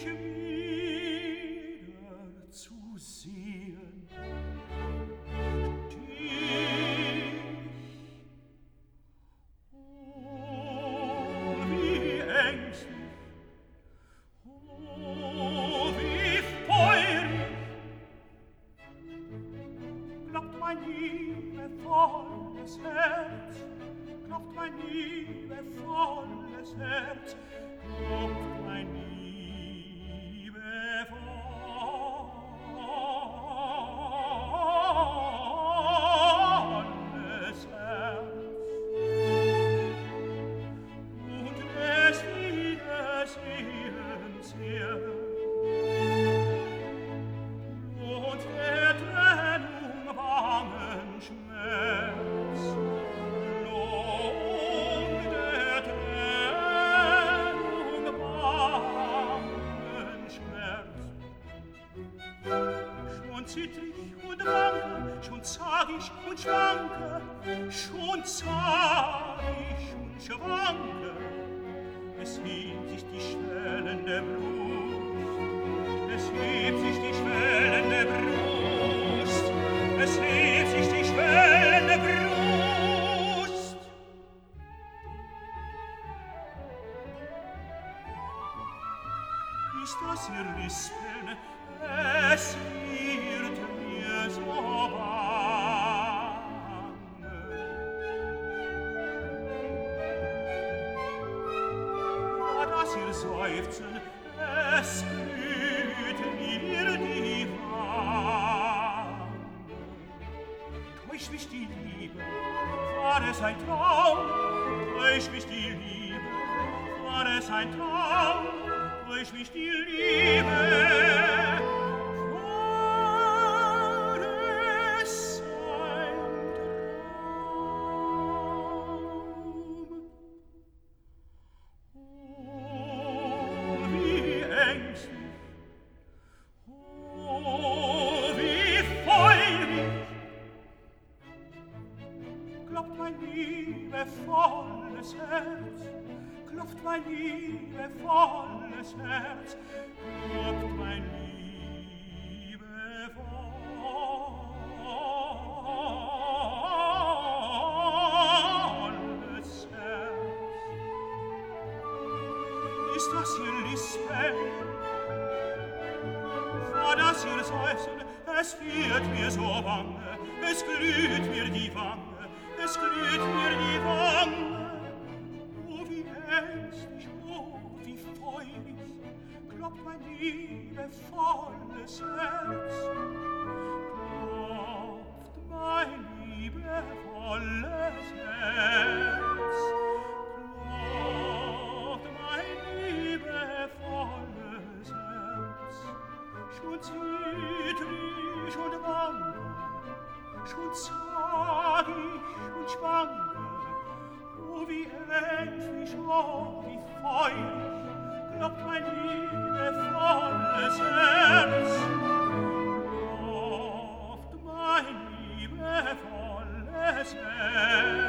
wieder zu sehen. Dich, oh, wie ängstlich, oh, wie feurig, klopft mein liebevolles Herz, klopft mein liebevolles Herz, klopft mein liebevolles Herz. Und des Wiedersehens her und der Trennung bangen Schmerz, und der Trennung bangen Schmerz. Schon zittrig und wanke, schon zag ich und schwanke, schon zag ich und schwanke. Es hebt sich die schwellende Brust, es hebt sich die schwellende Brust, es hebt sich die schwellende Brust. Ist das ihr Lispeln? Es wird mir so bange. War das ihr Seufzen? Es blüht mir die Wange. Täuscht mich die Liebe? War es ein Traum? Täuscht mich die Liebe? War es ein Traum? Täuscht mich die Liebe? War es ein Traum? Oh, wie ängstlich, oh, wie feurig, klopft mein liebevolles Herz, klopft mein liebevolles Herz, klopft mein liebevolles Herz. Ist das ihr Lispeln? War das ihr Seufzen? Es wird mir so bange, es glüht mir die Wange, es glüht mir die Wange. Oh, wie ängstlich, oh, wie feurig, klopft mein liebevolles Herz, klopft mein liebevolles Herz, klopft mein liebevolles Herz. Schon zittrig und wanke, schon zag ich und schwanke, oh, wie ängstlich, oh, wie feurig, klopft mein liebevolles Herz, klopft mein liebevolles Herz.